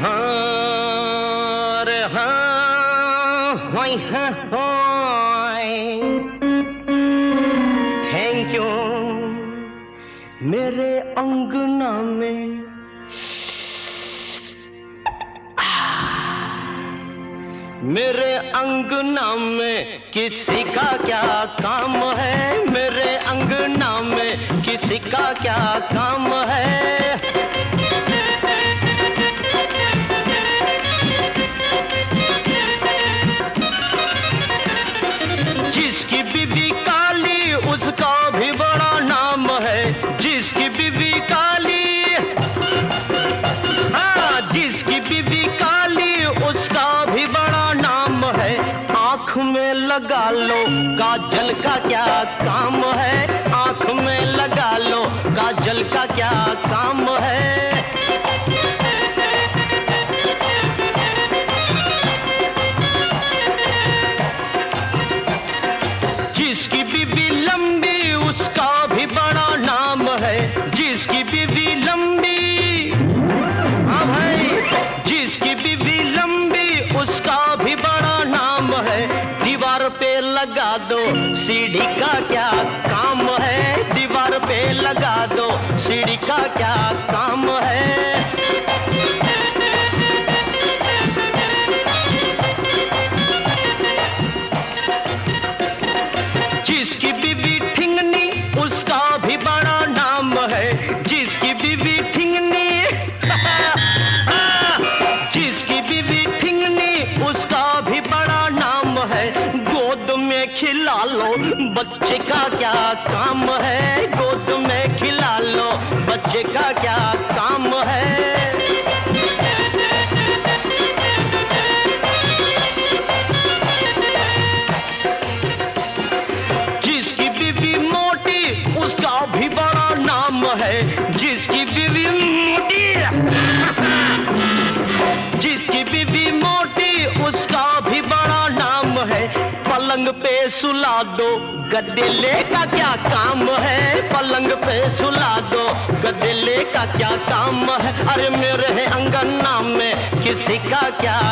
हाँ रे हाँ, होय हाँ होय। थैंक यू मेरे अंगना में मेरे अंगना में किसी का क्या काम है, मेरे अंगना में किसी का क्या काम है। जिसकी बीबी काली उसका भी बड़ा नाम है, जिसकी बीबी काली, हाँ जिसकी बीबी काली उसका भी बड़ा नाम है। आँख में लगा लो काजल का क्या काम है, आँख में लगा लो काजल का क्या काम है। जिसकी बीबी लंबी उसका भी बड़ा नाम है, जिसकी बीबी लंबी, हाँ भाई जिसकी बीबी लंबी उसका भी बड़ा नाम है। दीवार पे लगा दो सीढ़ी का क्या काम है, दीवार पे लगा दो सीढ़ी का क्या काम है। जिसकी बीबी ठिंगनी उसका भी बड़ा नाम है, जिसकी बीबी ठिंगनी जिसकी बीबी ठिंगनी उसका भी बड़ा नाम है। गोद में खिला लो बच्चे का क्या काम है, गोद में खिला लो बच्चे का क्या काम है। जिसकी बीबी मोटी उसका भी बड़ा नाम है, जिसकी बीबी मोटी जिसकी बीबी मोटी उसका भी बड़ा नाम है। पलंग पे सुला दो गदेले का क्या काम है, पलंग पे सुला दो गदेले का क्या काम है। अरे मेरे अंगना में किसी का क्या